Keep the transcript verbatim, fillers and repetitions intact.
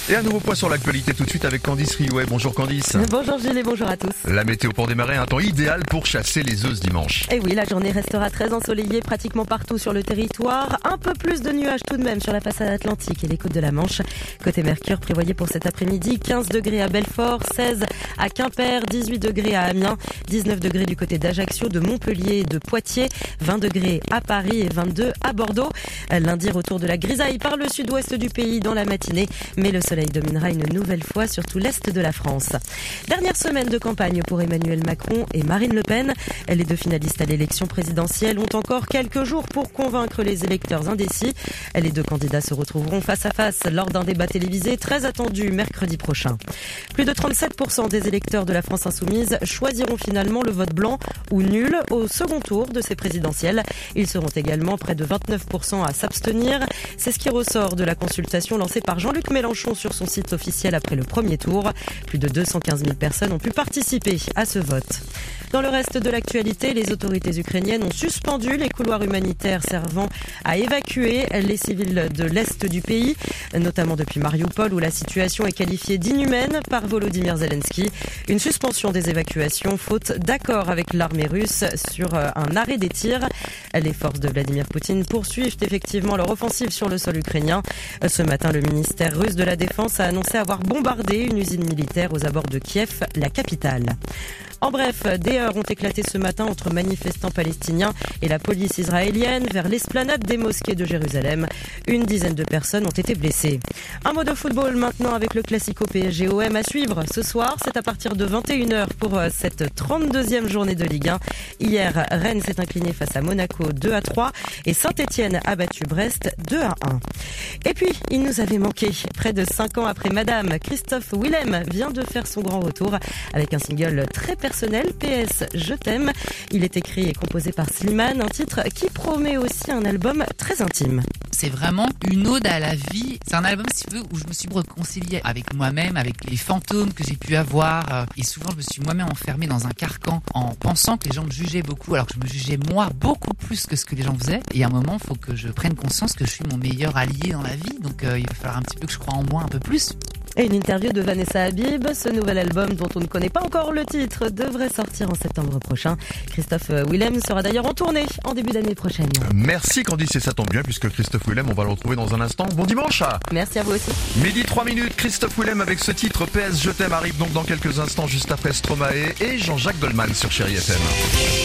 Et un nouveau point sur l'actualité tout de suite avec Candice Riouet. Bonjour Candice. Bonjour Gilles et bonjour à tous. La météo pour démarrer, un temps idéal pour chasser les œufs ce dimanche. Et oui, la journée restera très ensoleillée pratiquement partout sur le territoire. Un peu plus de nuages tout de même sur la façade atlantique et les côtes de la Manche. Côté Mercure, prévoyé pour cet après-midi, quinze degrés à Belfort, seize à Quimper, dix-huit degrés à Amiens, dix-neuf degrés du côté d'Ajaccio, de Montpellier et de Poitiers, vingt degrés à Paris et vingt-deux à Bordeaux. Lundi, retour de la grisaille par le sud-ouest du pays dans la matinée, mais le soleil dominera une nouvelle fois sur tout l'est de la France. Dernière semaine de campagne pour Emmanuel Macron et Marine Le Pen. Les deux finalistes à l'élection présidentielle ont encore quelques jours pour convaincre les électeurs indécis. Les deux candidats se retrouveront face à face lors d'un débat télévisé très attendu mercredi prochain. Plus de trente-sept pour cent des électeurs de la France insoumise choisiront finalement le vote blanc ou nul au second tour de ces présidentielles. Ils seront également près de vingt-neuf pour cent à s'abstenir. C'est ce qui ressort de la consultation lancée par Jean-Luc Mélenchon sur son site officiel après le premier tour. Plus de deux cent quinze mille personnes ont pu participer à ce vote. Dans le reste de l'actualité, les autorités ukrainiennes ont suspendu les couloirs humanitaires servant à évacuer les civils de l'est du pays, notamment depuis Mariupol où la situation est qualifiée d'inhumaine par Volodymyr Zelensky. Une suspension des évacuations faute d'accord avec l'armée russe sur un arrêt des tirs. Les forces de Vladimir Poutine poursuivent effectivement leur offensive sur le sol ukrainien. Ce matin, le ministère russe de la Défense a annoncé avoir bombardé une usine militaire aux abords de Kiev, la capitale. En bref, des heurts ont éclaté ce matin entre manifestants palestiniens et la police israélienne vers l'esplanade des mosquées de Jérusalem. Une dizaine de personnes ont été blessées. Un mot de football maintenant avec le Classico P S G O M à suivre. Ce soir, c'est à partir de vingt et une heures pour cette trente-deuxième journée de Ligue un. Hier, Rennes s'est incliné face à Monaco deux à trois et Saint-Etienne a battu Brest deux à un. Et puis, il nous avait manqué. Près de cinq ans après Madame, Christophe Willem vient de faire son grand retour avec un single très personnel. P S Je t'aime. Il est écrit et composé par Slimane, un titre qui promet aussi un album très intime. C'est vraiment une ode à la vie. C'est un album, si tu veux, où je me suis réconciliée avec moi-même, avec les fantômes que j'ai pu avoir. Et souvent, je me suis moi-même enfermée dans un carcan en pensant que les gens me jugeaient beaucoup, alors que je me jugeais moi beaucoup plus que ce que les gens faisaient. Et à un moment, il faut que je prenne conscience que je suis mon meilleur allié dans la vie. Donc, euh, il va falloir un petit peu que je croie en moi un peu plus. Et une interview de Vanessa Habib. Ce nouvel album, dont on ne connaît pas encore le titre, devrait sortir en septembre prochain. Christophe Willem sera d'ailleurs en tournée en début d'année prochaine. Merci Candice, et ça tombe bien puisque Christophe Willem, on va le retrouver dans un instant. Bon dimanche. Merci à vous aussi. Midi trois minutes, Christophe Willem avec ce titre P S Je t'aime arrive donc dans quelques instants juste après Stromae et Jean-Jacques Goldman sur Chérie F M.